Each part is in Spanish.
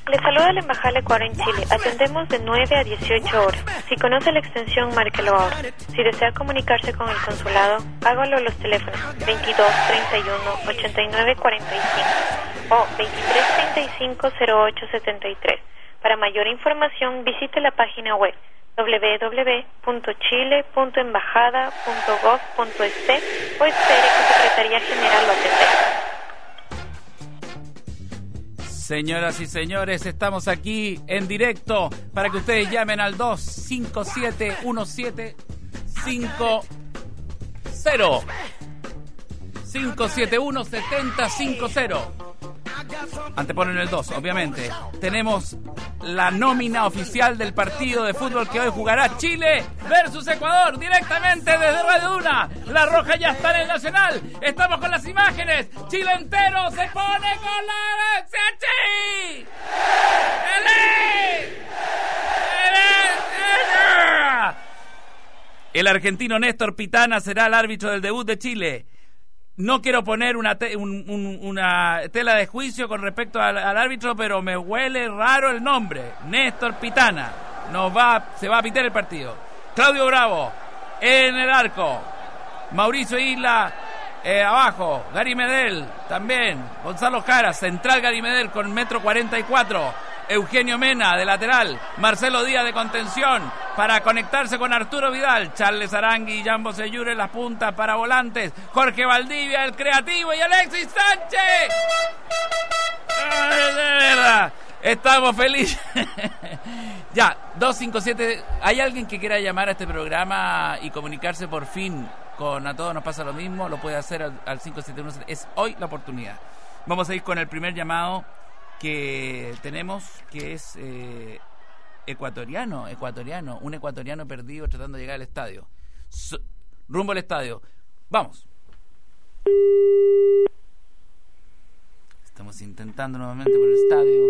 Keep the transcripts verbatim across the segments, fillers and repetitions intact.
Le saluda la Embajada del Ecuador en Chile. Atendemos de nueve a dieciocho horas. Si conoce la extensión, márquelo ahora. Si desea comunicarse con el consulado, hágalo a los teléfonos veintidós, treinta y uno, ochenta y nueve, cuarenta y cinco o veintitrés, treinta y cinco, cero ocho, setenta y tres. Para mayor información, visite la página web doble u doble u doble u punto chile punto embajada punto gov punto es o espere que Secretaría General lo atenderá. Señoras y señores, estamos aquí en directo para que ustedes llamen al dos cinco siete uno siete cinco cero cinco siete uno siete cero cinco cero. Anteponen el dos, obviamente. Tenemos la nómina oficial del partido de fútbol que hoy jugará Chile versus Ecuador directamente desde Radio Duna. La Roja ya está en el Nacional. Estamos con las imágenes. Chile entero se pone con la ¡Sachi! ¡Ele! ¡Ele! El argentino Néstor Pitana será el árbitro del debut de Chile. No quiero poner una, te, un, un, una tela de juicio con respecto al, al árbitro, pero me huele raro el nombre. Néstor Pitana. Nos va, se va a pitar el partido. Claudio Bravo en el arco. Mauricio Isla eh, abajo. Gary Medel también. Gonzalo Jara, central Gary Medel con metro cuarenta y cuatro. Eugenio Mena de lateral, Marcelo Díaz de contención para conectarse con Arturo Vidal, Charles Arangui y Jambo Seyure en las puntas para volantes, Jorge Valdivia el creativo y Alexis Sánchez. Ay, de verdad, estamos felices. Ya, dos cinco siete, ¿hay alguien que quiera llamar a este programa y comunicarse por fin con A Todos Nos Pasa Lo Mismo? Lo puede hacer al, al cinco siete uno, es hoy la oportunidad. Vamos a ir con el primer llamado que tenemos, que es eh, ecuatoriano, ecuatoriano, un ecuatoriano perdido tratando de llegar al estadio. So, rumbo al estadio. Vamos. Estamos intentando nuevamente por el estadio.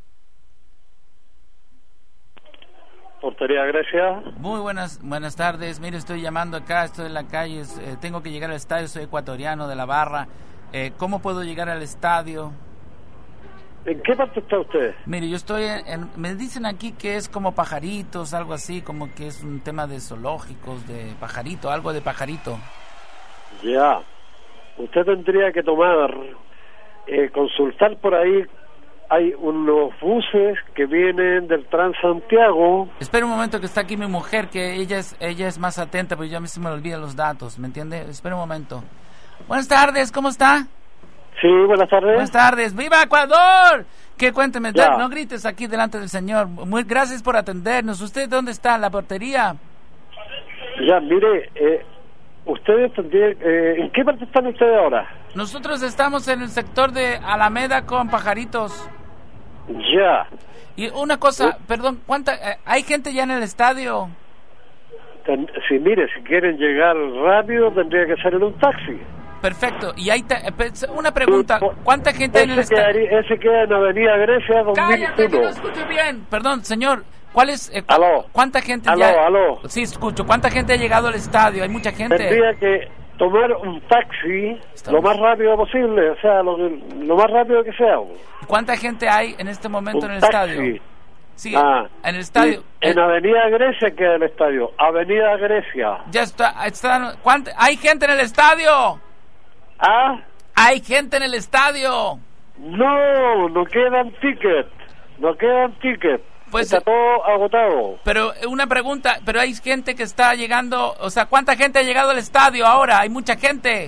Portería Grecia. Muy buenas buenas tardes. Mire, estoy llamando acá, estoy en la calle, eh, tengo que llegar al estadio, soy ecuatoriano de La Barra. Eh, ¿Cómo puedo llegar al estadio? ¿En qué parte está usted? Mire, yo estoy en, en... Me dicen aquí que es como pajaritos, algo así, como que es un tema de zoológicos, de pajarito, algo de pajarito. Ya. Usted tendría que tomar, eh, consultar por ahí. Hay unos buses que vienen del Transantiago. Espera un momento, que está aquí mi mujer, que ella es ella es más atenta, porque ya a mí se me olvidan los datos, ¿me entiende? Espera un momento. Buenas tardes, ¿cómo está? Sí, buenas tardes. Buenas tardes. ¡Viva Ecuador! Que cuénteme, ya. No grites aquí delante del señor. Muy gracias por atendernos. ¿Usted dónde está? ¿En la portería? Ya, mire, eh, ustedes tendrían, eh, ¿en qué parte están ustedes ahora? Nosotros estamos en el sector de Alameda con pajaritos. Ya. Y una cosa, ¿Eh? perdón, ¿cuánta eh, hay gente ya en el estadio? Ten, si mire, si quieren llegar rápido tendría que ser en un taxi. Perfecto. Y hay ta- una pregunta, ¿cuánta gente hay en el estadio? Quedaría, ese queda en Avenida Grecia dos mil uno. Cállate, que no escucho bien. Perdón, señor. ¿Cuál es? Eh, cu- aló. ¿Cuánta gente aló, ya? Aló. Sí, escucho. ¿Cuánta gente ha llegado al estadio? ¿Hay mucha gente? Tendría que tomar un taxi Estamos... lo más rápido posible, o sea, lo, lo más rápido que sea. ¿Cuánta gente hay en este momento un en el taxi. estadio? Sí, ah, en el estadio. En eh, Avenida Grecia queda el estadio. Avenida Grecia. Ya está. está ¿cuánta, ¿Hay gente en el estadio? ¿Ah? ¿Hay gente en el estadio? No, no quedan tickets. No quedan tickets. Pues, está todo agotado. Pero una pregunta, pero hay gente que está llegando, o sea, ¿cuánta gente ha llegado al estadio ahora? Hay mucha gente.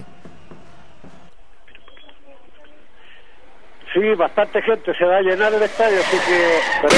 Sí, bastante gente se va a llenar el estadio, así que... Pero...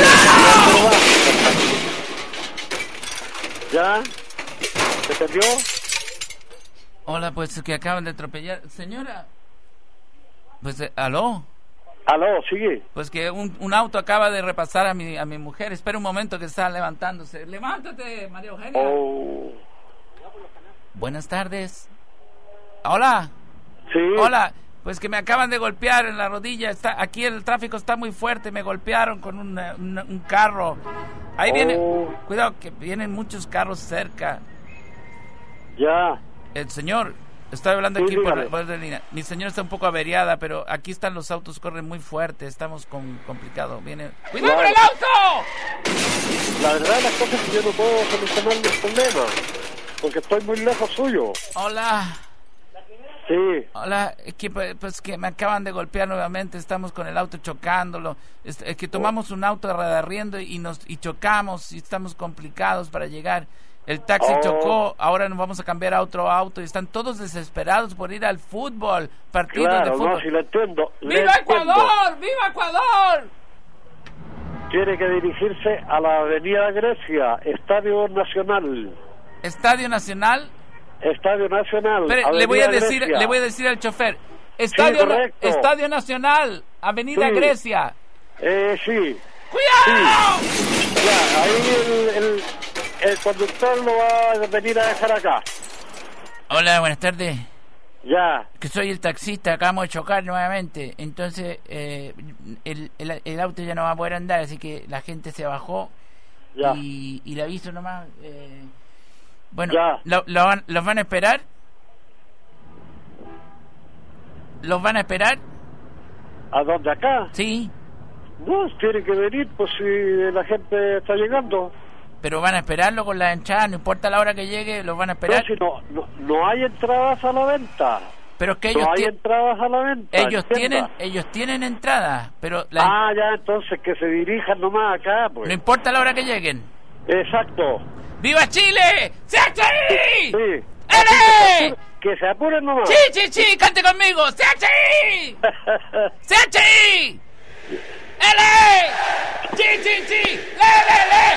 ¿Ya? ¿Se entendió? Hola, pues que acaban de atropellar. Señora, pues, eh, ¿aló? Aló, sigue. Pues que un, un auto acaba de repasar a mi a mi mujer. Espera un momento que está levantándose. ¡Levántate, María Eugenia! Oh. Buenas tardes. Hola. Sí. Hola. Pues que me acaban de golpear en la rodilla. Está aquí el tráfico está muy fuerte. Me golpearon con un, un, un carro. Ahí oh. viene. Cuidado que vienen muchos carros cerca. Ya. El señor, Estoy hablando Sí, aquí por, dígame. por la línea. Mi señora está un poco averiada, pero aquí están los autos, corren muy fuerte, estamos con complicado. Viene. ¡Cuidado con el auto! La verdad de las cosas es que yo no puedo solucionar el problema, porque estoy muy lejos suyo. Hola. Sí, Hola, es que pues pues, que me acaban de golpear nuevamente, estamos con el auto chocándolo. Es, es que tomamos un auto de arriendo y nos y chocamos y estamos complicados para llegar. El taxi Oh. chocó, ahora nos vamos a cambiar a otro auto y están todos desesperados por ir al fútbol, partidos de claro, fútbol. no, si lo entiendo. le ¡Viva entiendo. Ecuador! ¡Viva Ecuador! Tiene que dirigirse a la Avenida Grecia, Estadio Nacional. Estadio Nacional. Estadio Nacional. Espere, Avenida le voy a decir, Grecia. le voy a decir al chofer. Estadio, Na- correcto. Estadio Nacional, Avenida Sí. Grecia. Eh, sí. ¡Cuidado! Ya, ahí el, el, el conductor lo va a venir a dejar acá. Hola, buenas tardes. Ya. Que soy el taxista, acabamos de chocar nuevamente. Entonces, eh, el, el, el auto ya no va a poder andar, así que la gente se bajó. Ya. Y, y le aviso nomás. Eh, bueno, Ya. lo, lo van, ¿los van a esperar? ¿Los van a esperar? ¿A dónde? ¿Acá? Sí, No, tiene que venir, pues si la gente está llegando. pero van a esperarlo con la entrada, no importa la hora que llegue, los van a No, esperar. si no, no, no hay entradas a la venta. Pero es que ellos, No hay ti- entradas a la venta. ellos entienda. tienen ellos tienen entrada, pero la, Ah, ya, entonces que se dirijan nomás acá, pues. no importa la hora que lleguen. Exacto. ¡Viva Chile! ¡C H I! Sí. ¡Ele! Que se apuren nomás. ¡Sí, sí, sí! ¡Cante conmigo! ¡C H I! ¡C H I! ¡Ele! ¡Sí, sí, sí! ¡Le, le, le!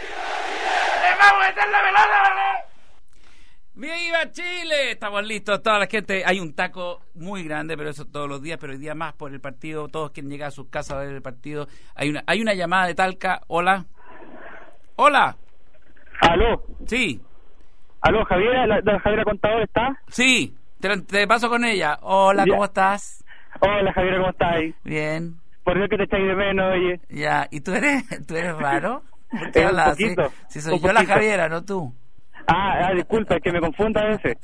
¡Le vamos a meter la pelota, vale! ¡Viva Chile! Estamos listos, toda la gente. Hay un taco muy grande, pero eso todos los días, pero hoy día más por el partido. Todos quieren llegar a sus casas a ver el partido. Hay una, hay una llamada de Talca. Hola. Hola. Aló, Sí, aló, Javiera, la, la Javiera Contador está. sí. Te, te paso con ella. Hola, Ya. ¿cómo estás? Hola, Javiera, ¿cómo estás? Bien. Por Dios que te echáis de menos, oye. Ya. ¿Y tú eres, tú eres raro? ¿Por qué Eh, un hablas así? poquito, Si soy un yo la poquito. Javiera, no tú. Ah, ah, disculpa, es que me confundo a veces.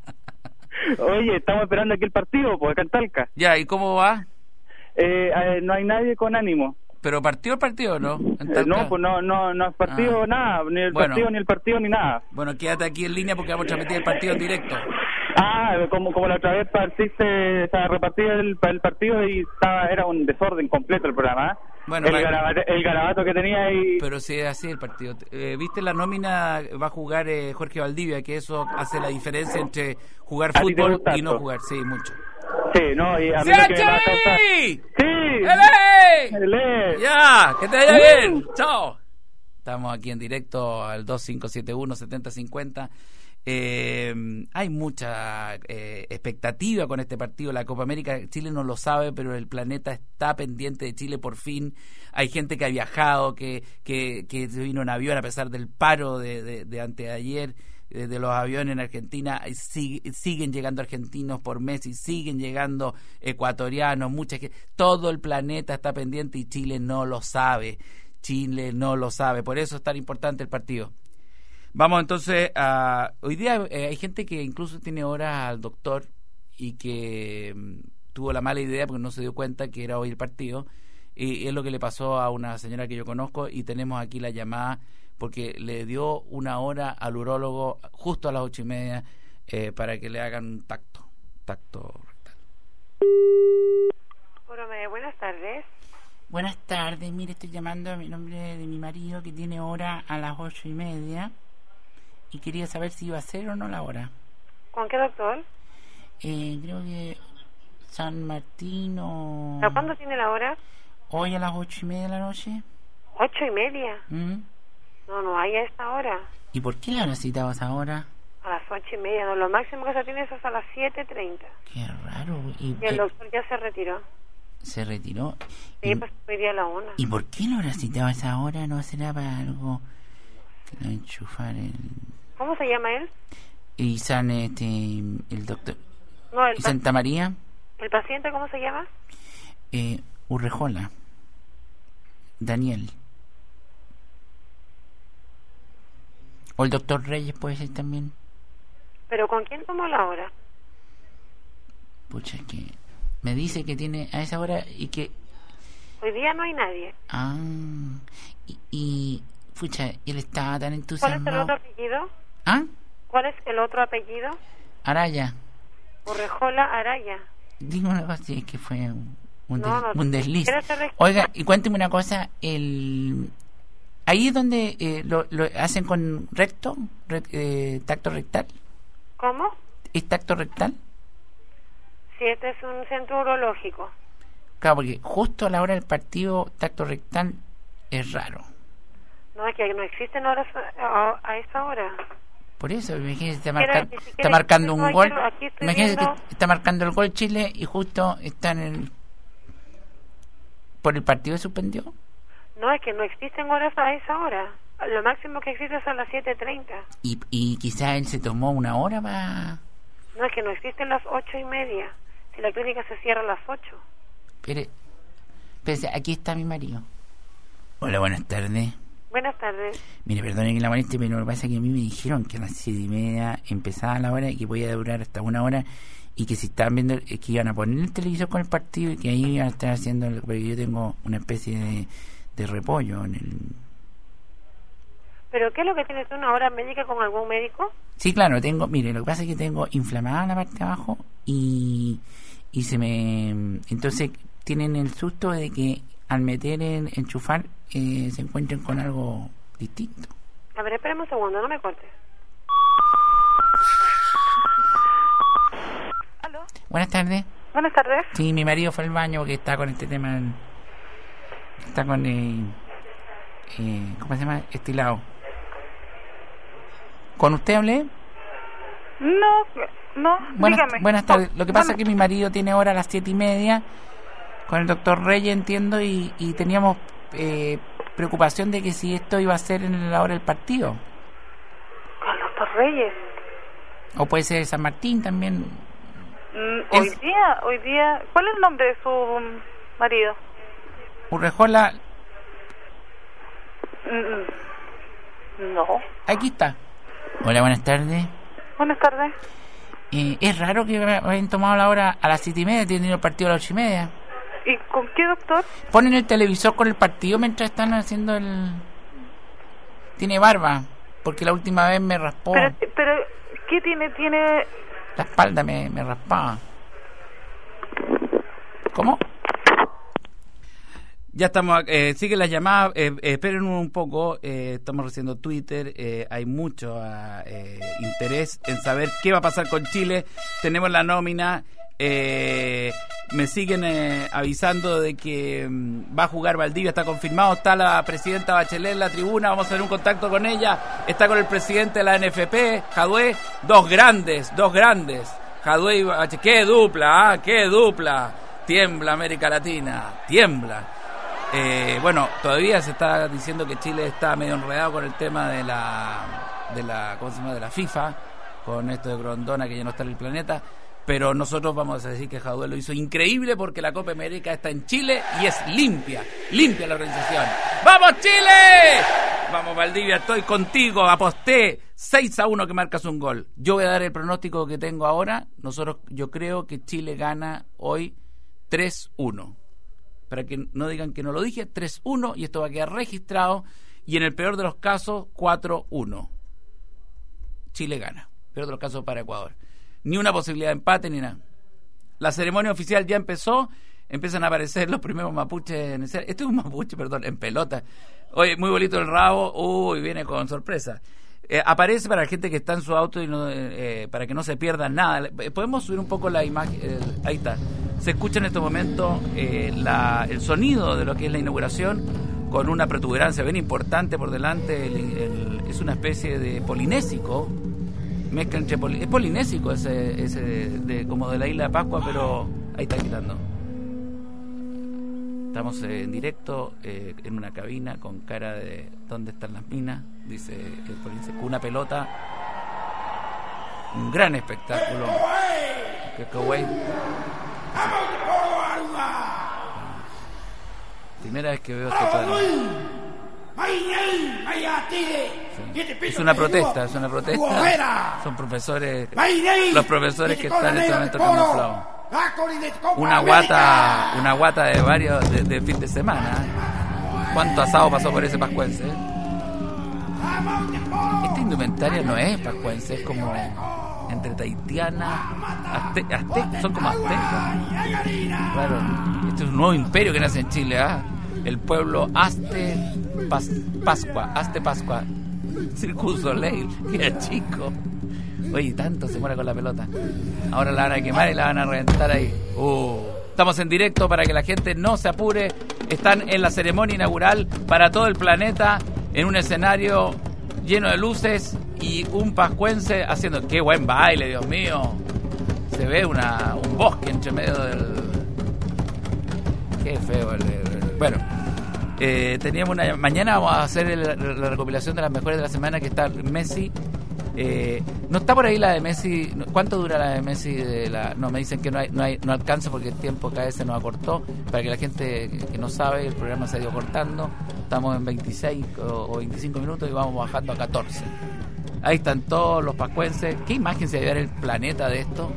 Oye, estamos esperando aquí el partido, pues, acá en Talca. Ya, ¿y cómo va? Eh, eh, no hay nadie con ánimo. ¿Pero partido el partido o no? En Eh, Talca. no, pues no, no, no es partido Ah. nada, ni el Bueno. partido, ni el partido, ni nada. Bueno, quédate aquí en línea porque vamos a transmitir el partido en directo. Ah, como, como la otra vez partiste, estaba repartido el, el partido y estaba, era un desorden completo el programa. ¿eh? Bueno, el, va- garabato, el garabato que tenía y... Pero si es así el partido. Eh, ¿Viste la nómina? Va a jugar eh, Jorge Valdivia, que eso hace la diferencia entre jugar ¿A ti te fútbol gusta y no esto? jugar. Sí, mucho. Sí, no, y a mí lo que me mata esa- ¡Sí! ¡Sí! ¡Ele! ¡Ele! ¡Ya! ¡Que te vaya bien! Uh. ¡Chao! Estamos aquí en directo al dos cinco siete uno, siete cero cinco cero. Eh, hay mucha eh, expectativa con este partido. La Copa América, Chile no lo sabe, pero el planeta está pendiente de Chile por fin. Hay gente que ha viajado, que, que, que se vino en avión a pesar del paro de, de, de anteayer eh, de los aviones en Argentina. Sig- siguen llegando argentinos por mes y siguen llegando ecuatorianos. Mucha gente, todo el planeta está pendiente y Chile no lo sabe. Chile no lo sabe. Por eso es tan importante el partido. Vamos entonces a... Hoy día eh, hay gente que incluso tiene horas al doctor y que mm, tuvo la mala idea porque no se dio cuenta que era hoy el partido. Y es lo que le pasó a una señora que yo conozco y tenemos aquí la llamada porque le dio una hora al urólogo justo a las ocho y media eh, para que le hagan un tacto, tacto rectal. Urome, buenas tardes. Buenas tardes, mire, estoy llamando a mi nombre de mi marido que tiene hora a las ocho y media y quería saber si iba a ser o no la hora. ¿Con qué doctor? Eh, creo que San Martín o... ¿A cuándo tiene la hora? Hoy a las ocho y media de la noche. ¿Ocho y media? ¿Mm? No, no hay a esta hora. ¿Y por qué la hora citabas ahora? A las ocho y media, no. Lo máximo que se tiene es hasta las siete treinta. Qué raro. ¿Y, Y el eh, doctor ya se retiró. se retiró? Sí, ¿Y, pues hoy día a la una. ¿Y por qué la hora citabas ahora? ¿No será para algo que no enchufar el... ¿Cómo se llama él? Y San, este, el doctor... No, el, ¿Y pa- Santa María? ¿el paciente cómo se llama? Eh, Urrejola. Daniel. O el doctor Reyes puede ser también. ¿Pero con quién tomó la hora? Pucha, es que me dice que tiene a esa hora y que... Hoy día no hay nadie. Ah, y, y pucha, él estaba tan ¿Cuál entusiasmado. es el otro apellido? ¿Ah? ¿Cuál es el otro apellido? Araya. Urrejola Araya. Dime una cosa, sí, es que fue un, un, No, des- no, un desliz. ¿quieres hacer- Oiga, y cuénteme una cosa, el... ¿Ahí es donde eh, lo, lo hacen con recto? Re- eh, ¿Tacto rectal? ¿Cómo? ¿Es tacto rectal? Sí, este es un centro urológico. Claro, porque justo a la hora del partido, tacto rectal es raro. No, es que no existen horas a, a esa hora. Por eso, imagínese, está, Quiero marca- decir, si está quiere- marcando no, un aquí gol. lo- aquí estoy Imagínese viendo- que está marcando el gol Chile y justo está en el... ¿Por el partido suspendió? No, es que no existen horas a esa hora. Lo máximo que existe es a las siete treinta. Y, y quizá él se tomó una hora para... No, es que no existen las ocho y media. Si la clínica se cierra a las ocho. Pero, pero aquí está mi marido. Hola, buenas tardes. Buenas tardes. Mire, perdone que la moleste, pero lo que pasa es que a mí me dijeron que a las siete y media empezaba la hora y que podía durar hasta una hora y que si estaban viendo, eh, que iban a poner el televisor con el partido y que ahí iban a estar haciendo, el- porque yo tengo una especie de, de repollo en el... ¿Pero qué es lo que tienes tú, una hora médica con algún médico? Sí, claro, tengo, mire, lo que pasa es que tengo inflamada la parte de abajo y, y se me... Entonces tienen el susto de que al meter en enchufar eh, se encuentren con algo distinto. A ver, espérame un segundo, no me cortes. ¿Aló? Buenas tardes. Buenas tardes. Sí, mi marido fue al baño porque está con este tema, el- está con, eh, eh, ¿cómo se llama? Estilado. ¿Con usted hablé? No, no, Buenas, dígame. buenas tardes. Lo que pasa Bueno, es que mi marido tiene hora a las siete y media con el doctor Reyes, entiendo, y, y teníamos eh, preocupación de que si esto iba a ser en la hora del partido. Con los dos Reyes. O puede ser San Martín también. Mm, Es- Hoy día, hoy día, ¿cuál es el nombre de su mm, marido? Urrejola, Mm, mm. No. aquí está. Hola, buenas tardes. Buenas tardes. Eh, es raro que hayan tomado la hora a las siete y media, tienen el partido a las ocho y media. ¿Y con qué doctor? Ponen el televisor con el partido mientras están haciendo el... Tiene barba, porque la última vez me raspó. Pero, pero, ¿qué tiene? Tiene... La espalda me, me raspaba. ¿Cómo? Ya estamos, eh, sigue las llamadas, eh, eh, esperen un poco, eh, estamos recibiendo Twitter, eh, hay mucho ah, eh, interés en saber qué va a pasar con Chile, tenemos la nómina, eh, me siguen eh, avisando de que mm, va a jugar Valdivia, está confirmado, está la presidenta Bachelet en la tribuna, vamos a tener un contacto con ella, está con el presidente de la N F P, Jadwe, dos grandes, dos grandes, Jadwe y Bachelet, qué dupla, ah, qué dupla, tiembla América Latina, tiembla. Eh, bueno, todavía se está diciendo que Chile está medio enredado con el tema de la, de la, ¿cómo se llama? De la FIFA, con esto de Grondona que ya no está en el planeta, pero nosotros vamos a decir que Jadwe lo hizo increíble porque la Copa América está en Chile y es limpia, limpia la organización. ¡Vamos Chile! Vamos Valdivia, estoy contigo, aposté seis a uno que marcas un gol. Yo voy a dar el pronóstico que tengo ahora, nosotros, yo creo que Chile gana hoy tres uno. Para que no digan que no lo dije, tres uno, y esto va a quedar registrado, y en el peor de los casos, cuatro uno. Chile gana. Peor de los casos para Ecuador. Ni una posibilidad de empate, ni nada. La ceremonia oficial ya empezó, empiezan a aparecer los primeros mapuches en escena. Este es un mapuche, perdón, en pelota. Oye, muy bonito el rabo, uy, viene con sorpresa. Eh, aparece para la gente que está en su auto y no, eh, para que no se pierdan nada. Podemos subir un poco la imagen, eh, ahí está. Se escucha en este momento eh, la, el sonido de lo que es la inauguración con una protuberancia bien importante por delante. El, el, es una especie de polinésico, mezcla entre poli, es polinésico ese, ese de, de, como de la isla de Pascua, pero ahí está quitando. Estamos eh, en directo eh, en una cabina con cara de ¿dónde están las minas? Dice el polinésico, una pelota, un gran espectáculo. Que Kuwait. Primera vez que veo este cuadro. Sí. Es una protesta, es una protesta. Son profesores, los profesores que están en este momento camuflados. una guata, una guata de varios de, de fin de semana. ¿Cuánto asado pasó por ese pascuense? Esta indumentaria no es pascuense, es como entre tahitiana, azte, azte, son como aztecas. Claro, este es un nuevo imperio que nace en Chile, ¿ah? El pueblo Azte Pas, Pascua, Azte Pascua, Circus Soleil, que era chico. Oye, tanto se muere con la pelota. Ahora la van a quemar y la van a reventar ahí. Uh. Estamos en directo para que la gente no se apure. Están en la ceremonia inaugural para todo el planeta, en un escenario lleno de luces y un pascuense haciendo... ¡Qué buen baile, Dios mío! Se ve una un bosque entre medio del... ¡Qué feo! El, el... Bueno, eh, teníamos una... Mañana vamos a hacer el, la recopilación de las mejores de la semana, que está Messi. Eh, no está por ahí la de Messi. ¿Cuánto dura la de Messi? De la, no, me dicen que no hay, no hay, no alcanza porque el tiempo cada vez se nos acortó. Para que la gente que no sabe, el programa se ha ido cortando. Estamos en veintiséis o veinticinco minutos y vamos bajando a catorce. Ahí están todos los pascuenses. ¿Qué imagen se debe ver el planeta de esto?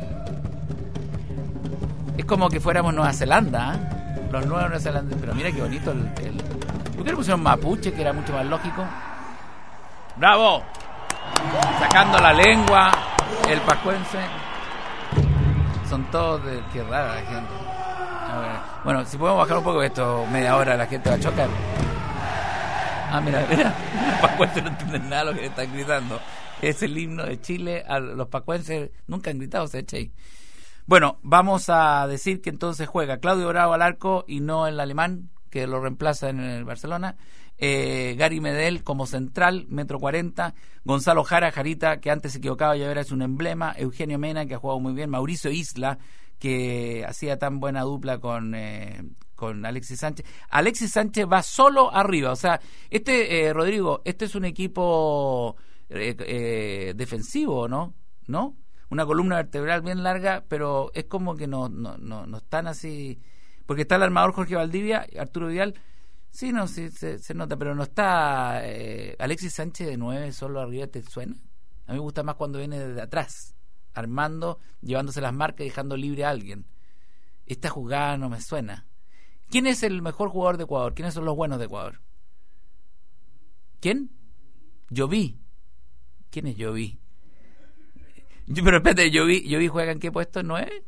Es como que fuéramos Nueva Zelanda, ¿eh? Los nuevos Nueva Zelanda. Pero mira qué bonito el, el... ¿Por qué le pusieron mapuche, que era mucho más lógico? ¡Bravo! Sacando la lengua, el pascuense. Son todos de... Qué rara la gente. A ver. Bueno, si podemos bajar un poco esto, media hora la gente va a chocar. Ah, mira, mira, los pascuenses no entienden nada lo que le están gritando. Es el himno de Chile. A los pascuenses nunca han gritado, se eche. Bueno, vamos a decir que entonces juega Claudio Bravo al arco y no el alemán, que lo reemplaza en el Barcelona. Eh, Gary Medel como central, metro cuarenta. Gonzalo Jara, Jarita, que antes se equivocaba y ahora es un emblema. Eugenio Mena, que ha jugado muy bien. Mauricio Isla, que hacía tan buena dupla con eh, con Alexis Sánchez. Alexis Sánchez va solo arriba. O sea, este, eh, Rodrigo, este es un equipo eh, eh, defensivo, ¿no? ¿No? Una columna vertebral bien larga, pero es como que no, no, no, no están así. Porque está el armador Jorge Valdivia, Arturo Vidal. Sí, no, sí, se, se nota, pero no está eh, Alexis Sánchez de nueve solo arriba, ¿te suena? A mí me gusta más cuando viene desde atrás, armando, llevándose las marcas y dejando libre a alguien. Esta jugada no me suena. ¿Quién es el mejor jugador de Ecuador? ¿Quiénes son los buenos de Ecuador? ¿Quién? Lloví. ¿Quién es Lloví? Yo, pero espérate, Lloví, Lloví juega en qué puesto, ¿nueve?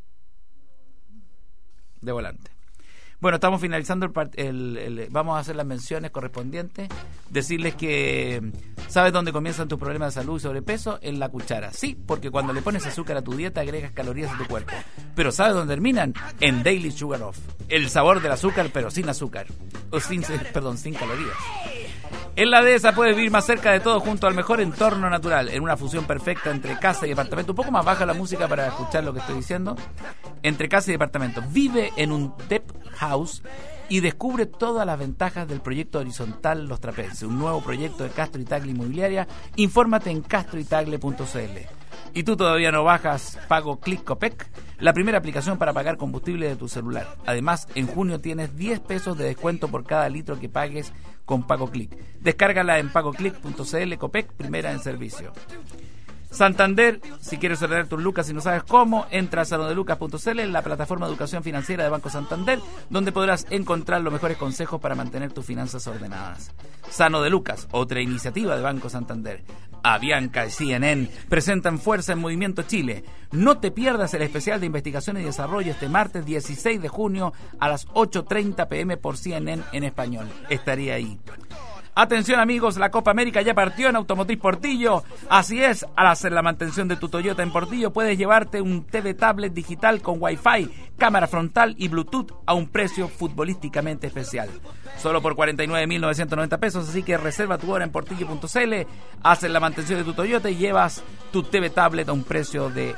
De volante. Bueno, estamos finalizando el, part- el, el... Vamos a hacer las menciones correspondientes. Decirles que... ¿Sabes dónde comienzan tus problemas de salud y sobrepeso? En la cuchara. Sí, porque cuando le pones azúcar a tu dieta agregas calorías a tu cuerpo. Pero ¿sabes dónde terminan? En Daily Sugar Off. El sabor del azúcar, pero sin azúcar. O sin... Perdón, sin calorías. En la Dehesa puedes vivir más cerca de todo junto al mejor entorno natural, en una fusión perfecta entre casa y departamento. Un poco más baja la música para escuchar lo que estoy diciendo. Entre casa y departamento. Vive en un Tep House y descubre todas las ventajas del proyecto horizontal Los Trapenses, un nuevo proyecto de Castro y Tagle Inmobiliaria. Infórmate en castro y tagle punto c l. ¿Y tú todavía no bajas Pago Click Copec? La primera aplicación para pagar combustible de tu celular. Además, en junio tienes diez pesos de descuento por cada litro que pagues con Pago Click. Descárgala en pago click punto c l. Copec, primera en servicio. Santander, si quieres ordenar tus lucas y no sabes cómo, entra a sano de lucas punto c l, la plataforma de educación financiera de Banco Santander, donde podrás encontrar los mejores consejos para mantener tus finanzas ordenadas. Sano de Lucas, otra iniciativa de Banco Santander. Avianca y C N N presentan Fuerza en Movimiento Chile. No te pierdas el especial de investigación y desarrollo este martes dieciséis de junio a las ocho treinta pm por C N N en español. Estaré ahí. Atención amigos, la Copa América ya partió en Automotriz Portillo. Así es, al hacer la mantención de tu Toyota en Portillo puedes llevarte un T V tablet digital con Wi-Fi, cámara frontal y Bluetooth a un precio futbolísticamente especial. Solo por cuarenta y nueve mil novecientos noventa pesos, así que reserva tu hora en portillo punto c l, haces la mantención de tu Toyota y llevas tu T V tablet a un precio de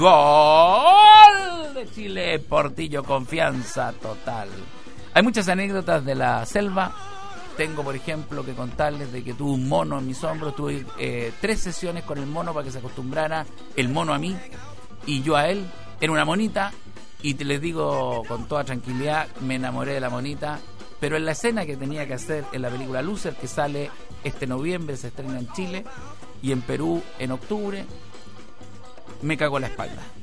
gol de Chile. Portillo, confianza total. Hay muchas anécdotas de la selva. Tengo, por ejemplo, que contarles de que tuve un mono en mis hombros. Tuve eh, tres sesiones con el mono para que se acostumbrara el mono a mí y yo a él. Era una monita y te les digo con toda tranquilidad, me enamoré de la monita. Pero en la escena que tenía que hacer en la película Loser, que sale este noviembre, se estrena en Chile y en Perú en octubre, me cagó la espalda.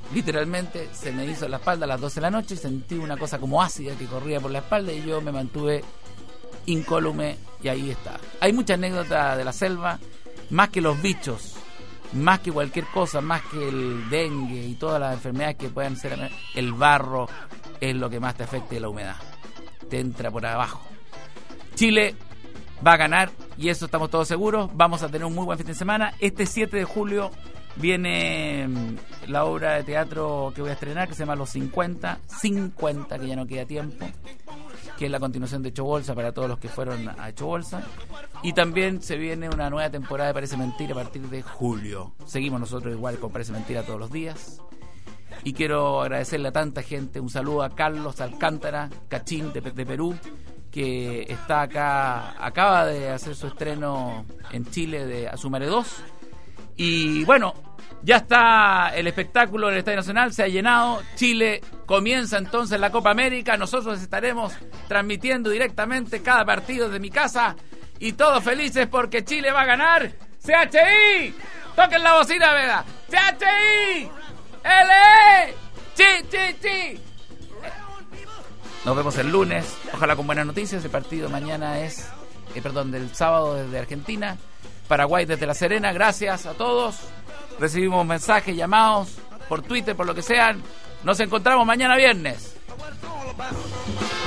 literalmente se me hizo la espalda a las doce de la noche y sentí una cosa como ácida que corría por la espalda y yo me mantuve incólume y ahí está. Hay muchas anécdotas de la selva, más que los bichos, más que cualquier cosa, más que el dengue y todas las enfermedades que puedan ser, el barro es lo que más te afecta de la humedad. Te entra por abajo. Chile va a ganar y eso estamos todos seguros. Vamos a tener un muy buen fin de semana. Este siete de julio viene la obra de teatro que voy a estrenar, que se llama Los cincuenta, cincuenta, que ya no queda tiempo, que es la continuación de Hecho Bolsa para todos los que fueron a Hecho Bolsa. Y también se viene una nueva temporada de Parece Mentira a partir de julio. Seguimos nosotros igual con Parece Mentira todos los días. Y quiero agradecerle a tanta gente. Un saludo a Carlos Alcántara, Cachín de, de Perú, que está acá, acaba de hacer su estreno en Chile de Asumare dos. Y bueno, ya está el espectáculo del Estadio Nacional, se ha llenado. Chile comienza entonces la Copa América. Nosotros estaremos transmitiendo directamente cada partido de mi casa. Y todos felices porque Chile va a ganar. C H I, toquen la bocina, Veda. C H I, L E, chi, chi, chi. Nos vemos el lunes, ojalá con buenas noticias. El partido mañana es, eh, perdón, del sábado desde Argentina. Paraguay desde La Serena. Gracias a todos. Recibimos mensajes, llamados por Twitter, por lo que sean. Nos encontramos mañana viernes.